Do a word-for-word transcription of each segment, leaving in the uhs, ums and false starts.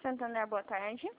Santander, boa tarde.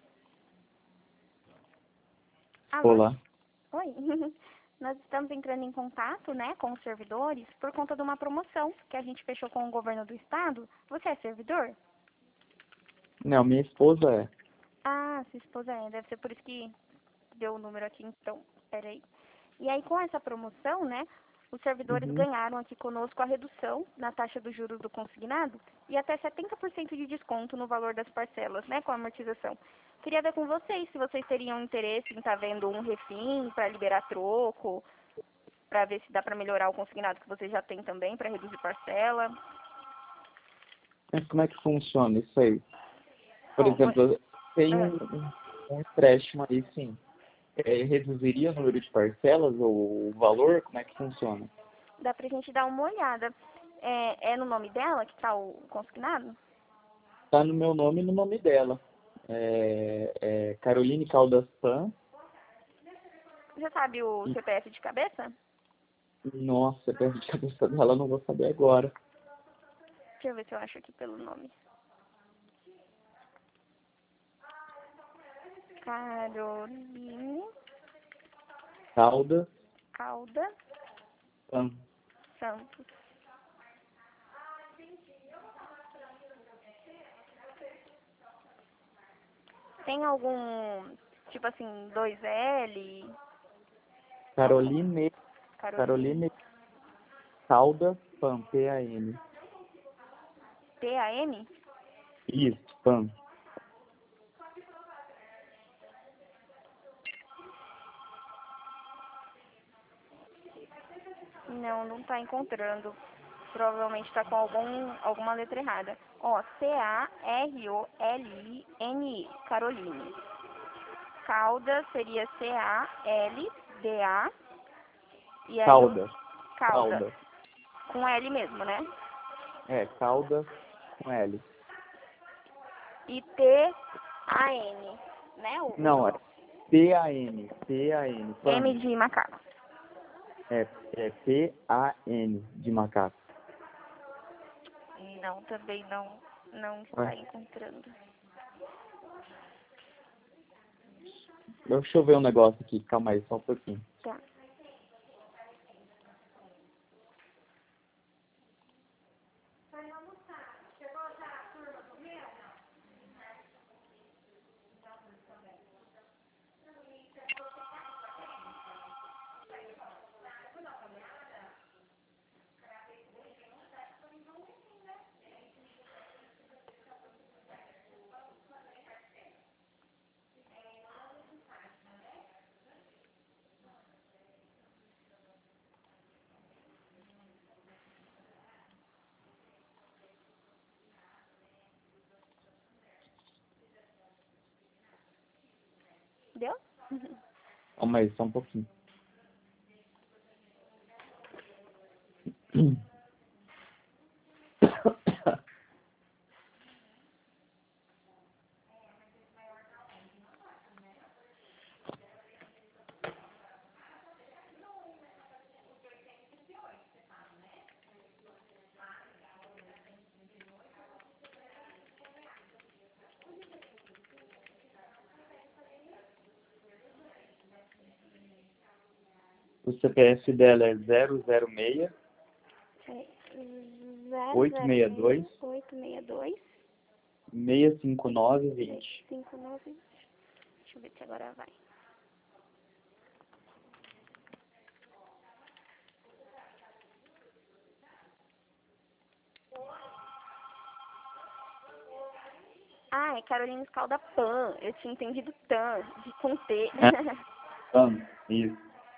Alô? Olá. Oi. Nós estamos entrando em contato, né, com os servidores por conta de uma promoção que a gente fechou com o governo do estado. Você é servidor? Não, minha esposa é. Ah, sua esposa é. Deve ser por isso que deu o número aqui, então. Peraí. E aí, com essa promoção, né, os servidores Uhum. ganharam aqui conosco a redução na taxa dos juros do consignado e até setenta por cento de desconto no valor das parcelas, né, com a amortização. Queria ver com vocês se vocês teriam interesse em estar vendo um refim para liberar troco, para ver se dá para melhorar o consignado que vocês já têm também, para reduzir parcela. Mas como é que funciona isso aí? Por Bom, vo- exemplo, tem ah, um, um um empréstimo aí, sim. É, reduziria o número de parcelas ou o valor? Como é que funciona? dá pra gente dar uma olhada. É, é no nome dela que tá o consignado? Tá no meu nome e no nome dela. É, é Caroline Caldas Pan. Você sabe o E, C P F de cabeça? nossa, perto de cabeça dela, não vou saber agora. Deixa eu ver se eu acho aqui pelo nome. Caroline Caldas Calda Pan. Santos. Tem algum, tipo assim, dois L? Algum? Caroline, Caroline. Caroline Caldas Pan, P A N. P A M? Isso, Pan. Não, não tá encontrando. Provavelmente tá com algum, alguma letra errada. Ó, C A R O L I N I, Caroline. Calda seria C A L D A. E aí o Caldas. Calda, Caldas. com L mesmo, né? É, Caldas com L. E T A N, né? O, o Não, é P A N. P A N. M Pan. de macaco. É, é P A N de macaco. Não, também não, não está Ué, encontrando. deixa eu ver um negócio aqui. Calma aí, só um pouquinho. Tá. Deu? Calma aí, só um pouquinho. O C P F dela é zero zero seis, oito seis dois, oito seis dois, seis cinco nove dois seis zero. cinco nove. Deixa eu ver se agora vai. Ah, é Carolina Scalda Pan. Eu tinha entendido Tan, de com T. É, Pan, isso.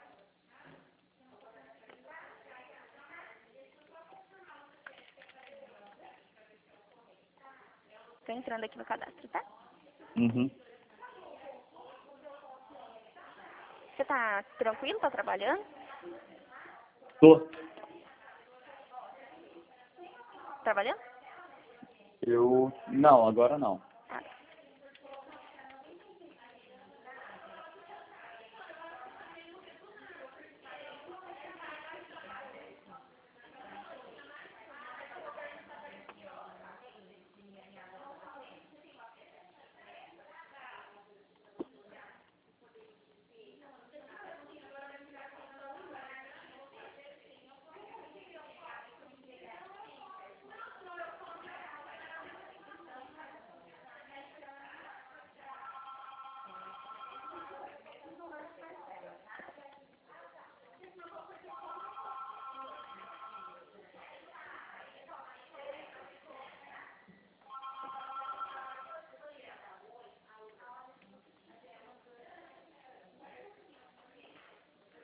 Tô entrando aqui no cadastro, tá? Uhum. Você tá tranquilo? Tá trabalhando? Tô. Trabalhando? Eu... Não, agora não. Ah,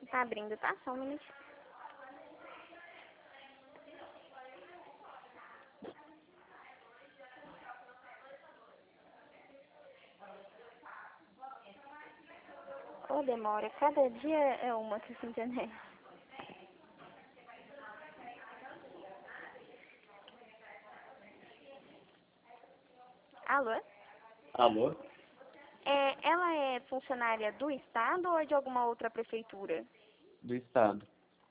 Tá abrindo, tá? Só um minutinho. Ô, demora. Cada dia é uma que se internet. Alô? Alô? É, ela é funcionária do Estado ou é de alguma outra prefeitura? Do Estado.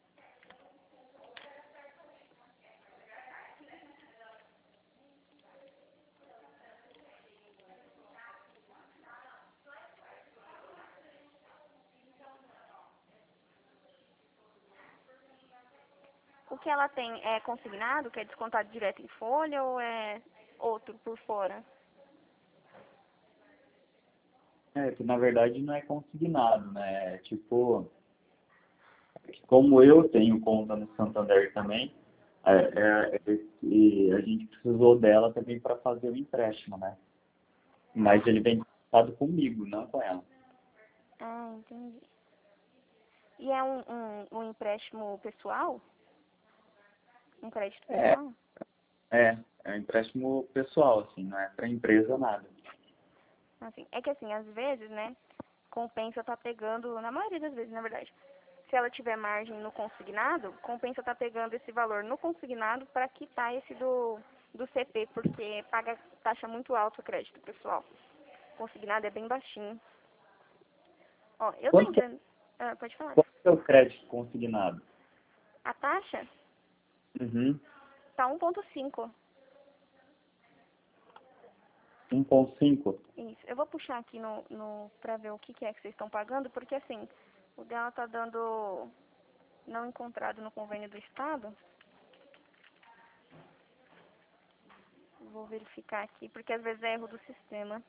O que ela tem é consignado, que é descontado direto em folha, ou é outro por fora? É, que na verdade não é consignado, né? É tipo, como eu tenho conta no Santander também, é, é, é, e a gente precisou dela também para fazer o empréstimo, né? Mas ele vem conectado comigo, não com ela. Ah, entendi. E é um, um, um empréstimo pessoal? Um crédito É, pessoal? é, é um empréstimo pessoal, assim, não é para empresa nada. Assim, é que assim, às vezes, né, compensa tá pegando, na maioria das vezes, na verdade, se ela tiver margem no consignado, compensa tá pegando esse valor no consignado para quitar esse do, do C P, porque paga taxa muito alta o crédito pessoal. Consignado é bem baixinho. Ó, eu tô Quanto que, entrando. Ah, pode falar. quanto que é o crédito consignado? A taxa Uhum. tá um ponto cinco. um ponto cinco? Isso. Eu vou puxar aqui no, no pra ver o que, que é que vocês estão pagando, porque assim, o dela tá dando não encontrado no convênio do Estado. Vou verificar aqui, porque às vezes é erro do sistema.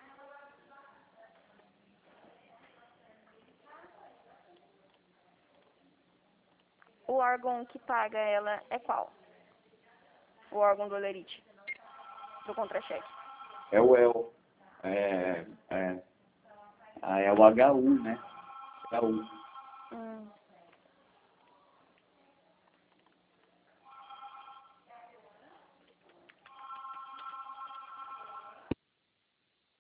O órgão que paga ela é qual? O órgão do Olerite, do contra-cheque. É o El. É, é, ah, é o H U, né? H U. Hum.